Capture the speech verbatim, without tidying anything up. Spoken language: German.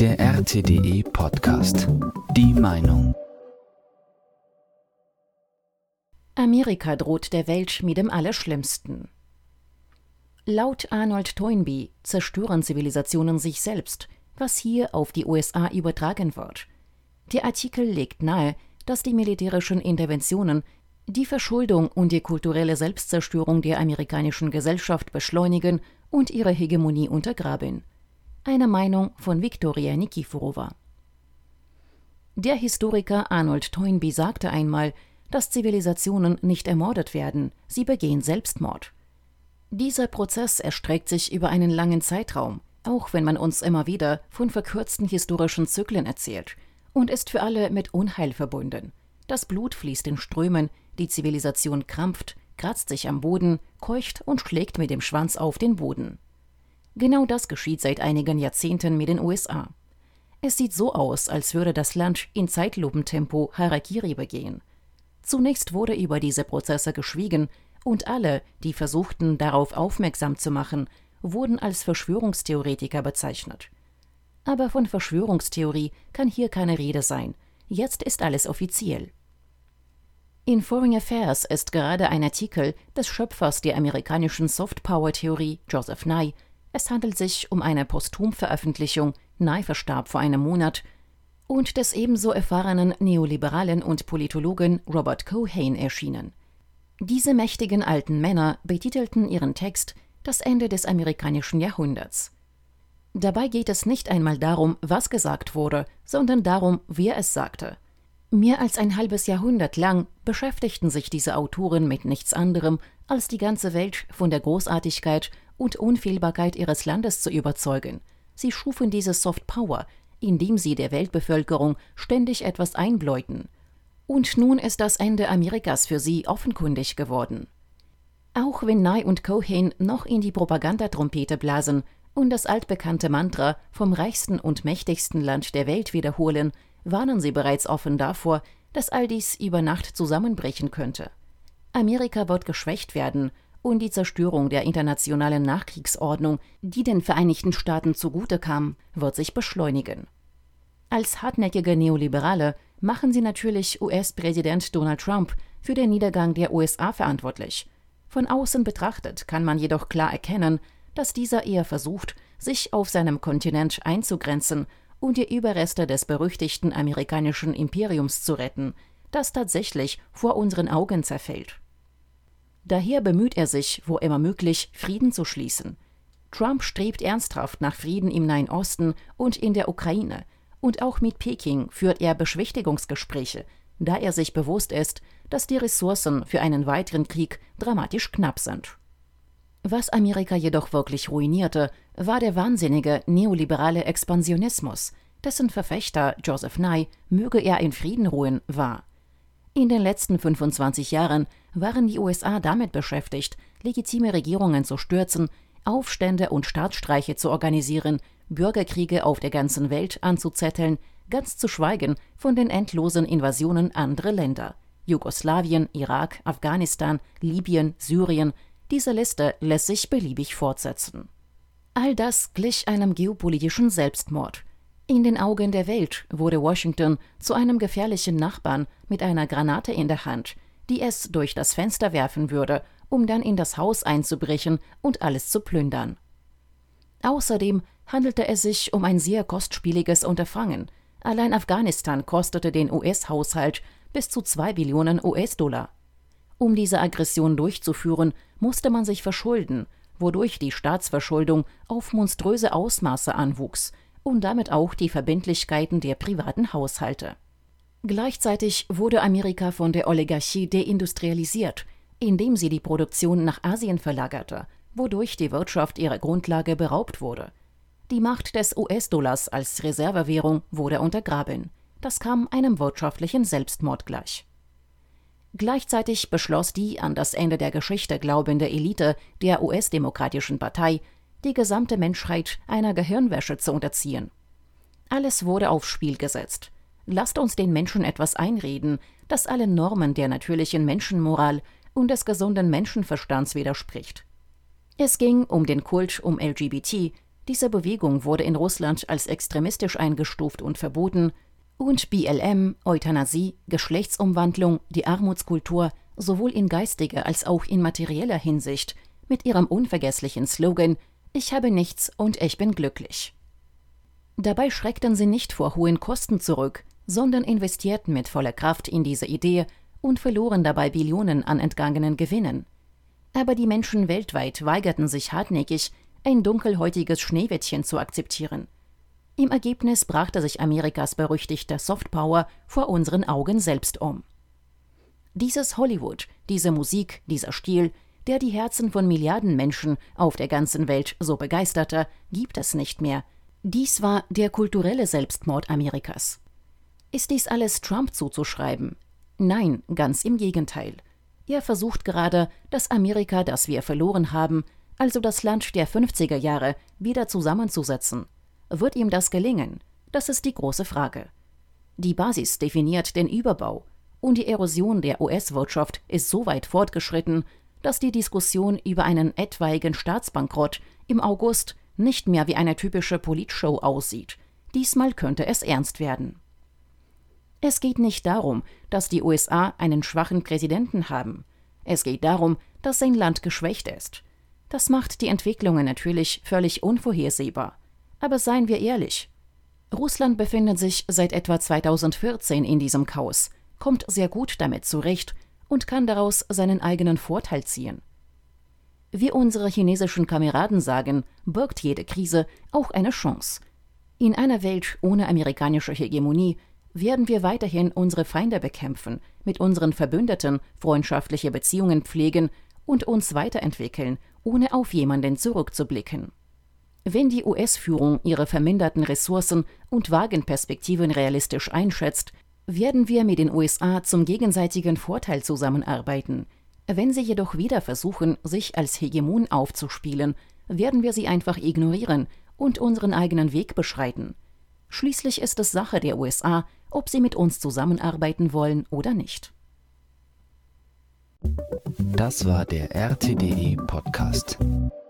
Der R T D E Podcast. Die Meinung. Amerika droht der Welt mit dem Allerschlimmsten. Laut Arnold Toynbee zerstören Zivilisationen sich selbst, was hier auf die U S A übertragen wird. Der Artikel legt nahe, dass die militärischen Interventionen die Verschuldung und die kulturelle Selbstzerstörung der amerikanischen Gesellschaft beschleunigen und ihre Hegemonie untergraben. Eine Meinung von Viktoria Nikiforova. Der Historiker Arnold Toynbee sagte einmal, dass Zivilisationen nicht ermordet werden, sie begehen Selbstmord. Dieser Prozess erstreckt sich über einen langen Zeitraum, auch wenn man uns immer wieder von verkürzten historischen Zyklen erzählt, und ist für alle mit Unheil verbunden. Das Blut fließt in Strömen, die Zivilisation krampft, kratzt sich am Boden, keucht und schlägt mit dem Schwanz auf den Boden. Genau das geschieht seit einigen Jahrzehnten mit den U S A. Es sieht so aus, als würde das Land in Zeitlupentempo Harakiri begehen. Zunächst wurde über diese Prozesse geschwiegen und alle, die versuchten, darauf aufmerksam zu machen, wurden als Verschwörungstheoretiker bezeichnet. Aber von Verschwörungstheorie kann hier keine Rede sein. Jetzt ist alles offiziell. In Foreign Affairs ist gerade ein Artikel des Schöpfers der amerikanischen Soft-Power-Theorie, Joseph Nye. Es handelt sich um eine Posthum-Veröffentlichung, Nye verstarb vor einem Monat, und des ebenso erfahrenen Neoliberalen und Politologen Robert Cohen erschienen. Diese mächtigen alten Männer betitelten ihren Text »Das Ende des amerikanischen Jahrhunderts«. Dabei geht es nicht einmal darum, was gesagt wurde, sondern darum, wer es sagte. Mehr als ein halbes Jahrhundert lang beschäftigten sich diese Autoren mit nichts anderem, als die ganze Welt von der Großartigkeit und Unfehlbarkeit ihres Landes zu überzeugen. Sie schufen diese Soft Power, indem sie der Weltbevölkerung ständig etwas einbläuten. Und nun ist das Ende Amerikas für sie offenkundig geworden. Auch wenn Nye und Cohen noch in die Propagandatrompete blasen und das altbekannte Mantra vom reichsten und mächtigsten Land der Welt wiederholen, warnen sie bereits offen davor, dass all dies über Nacht zusammenbrechen könnte. Amerika wird geschwächt werden und die Zerstörung der internationalen Nachkriegsordnung, die den Vereinigten Staaten zugute kam, wird sich beschleunigen. Als hartnäckige Neoliberale machen sie natürlich U S-Präsident Donald Trump für den Niedergang der U S A verantwortlich. Von außen betrachtet kann man jedoch klar erkennen, dass dieser eher versucht, sich auf seinem Kontinent einzugrenzen und die Überreste des berüchtigten amerikanischen Imperiums zu retten, das tatsächlich vor unseren Augen zerfällt. Daher bemüht er sich, wo immer möglich, Frieden zu schließen. Trump strebt ernsthaft nach Frieden im Nahen Osten und in der Ukraine, und auch mit Peking führt er Beschwichtigungsgespräche, da er sich bewusst ist, dass die Ressourcen für einen weiteren Krieg dramatisch knapp sind. Was Amerika jedoch wirklich ruinierte, war der wahnsinnige neoliberale Expansionismus, dessen Verfechter Joseph Nye, möge er in Frieden ruhen, war. In den letzten fünfundzwanzig Jahren waren die U S A damit beschäftigt, legitime Regierungen zu stürzen, Aufstände und Staatsstreiche zu organisieren, Bürgerkriege auf der ganzen Welt anzuzetteln, ganz zu schweigen von den endlosen Invasionen anderer Länder. Jugoslawien, Irak, Afghanistan, Libyen, Syrien, diese Liste lässt sich beliebig fortsetzen. All das glich einem geopolitischen Selbstmord. In den Augen der Welt wurde Washington zu einem gefährlichen Nachbarn mit einer Granate in der Hand, die es durch das Fenster werfen würde, um dann in das Haus einzubrechen und alles zu plündern. Außerdem handelte es sich um ein sehr kostspieliges Unterfangen. Allein Afghanistan kostete den U S-Haushalt bis zu zwei Billionen U S-Dollar. Um diese Aggression durchzuführen, musste man sich verschulden, wodurch die Staatsverschuldung auf monströse Ausmaße anwuchs und damit auch die Verbindlichkeiten der privaten Haushalte. Gleichzeitig wurde Amerika von der Oligarchie deindustrialisiert, indem sie die Produktion nach Asien verlagerte, wodurch die Wirtschaft ihrer Grundlage beraubt wurde. Die Macht des U S-Dollars als Reservewährung wurde untergraben. Das kam einem wirtschaftlichen Selbstmord gleich. Gleichzeitig beschloss die an das Ende der Geschichte glaubende Elite der U S-Demokratischen Partei, die gesamte Menschheit einer Gehirnwäsche zu unterziehen. Alles wurde aufs Spiel gesetzt. Lasst uns den Menschen etwas einreden, das allen Normen der natürlichen Menschenmoral und des gesunden Menschenverstands widerspricht. Es ging um den Kult um L G B T, Diese Bewegung wurde in Russland als extremistisch eingestuft und verboten, und B L M, Euthanasie, Geschlechtsumwandlung, die Armutskultur, sowohl in geistiger als auch in materieller Hinsicht, mit ihrem unvergesslichen Slogan »Ich habe nichts und ich bin glücklich«. Dabei schreckten sie nicht vor hohen Kosten zurück, sondern investierten mit voller Kraft in diese Idee und verloren dabei Billionen an entgangenen Gewinnen. Aber die Menschen weltweit weigerten sich hartnäckig, ein dunkelhäutiges Schneewittchen zu akzeptieren. Im Ergebnis brachte sich Amerikas berüchtigte Softpower vor unseren Augen selbst um. Dieses Hollywood, diese Musik, dieser Stil, der die Herzen von Milliarden Menschen auf der ganzen Welt so begeisterte, gibt es nicht mehr. Dies war der kulturelle Selbstmord Amerikas. Ist dies alles Trump zuzuschreiben? Nein, ganz im Gegenteil. Er versucht gerade, das Amerika, das wir verloren haben, also das Land der fünfziger Jahre, wieder zusammenzusetzen. Wird ihm das gelingen? Das ist die große Frage. Die Basis definiert den Überbau, und die Erosion der U S-Wirtschaft ist so weit fortgeschritten, dass die Diskussion über einen etwaigen Staatsbankrott im August nicht mehr wie eine typische Politshow aussieht. Diesmal könnte es ernst werden. Es geht nicht darum, dass die U S A einen schwachen Präsidenten haben. Es geht darum, dass sein Land geschwächt ist. Das macht die Entwicklungen natürlich völlig unvorhersehbar. Aber seien wir ehrlich, Russland befindet sich seit etwa zweitausendvierzehn in diesem Chaos, kommt sehr gut damit zurecht und kann daraus seinen eigenen Vorteil ziehen. Wie unsere chinesischen Kameraden sagen, birgt jede Krise auch eine Chance. In einer Welt ohne amerikanische Hegemonie werden wir weiterhin unsere Feinde bekämpfen, mit unseren Verbündeten freundschaftliche Beziehungen pflegen und uns weiterentwickeln, ohne auf jemanden zurückzublicken. Wenn die U S-Führung ihre verminderten Ressourcen und vagen Perspektiven realistisch einschätzt, werden wir mit den U S A zum gegenseitigen Vorteil zusammenarbeiten. Wenn sie jedoch wieder versuchen, sich als Hegemon aufzuspielen, werden wir sie einfach ignorieren und unseren eigenen Weg beschreiten. Schließlich ist es Sache der U S A, ob sie mit uns zusammenarbeiten wollen oder nicht. Das war der R T D E Podcast.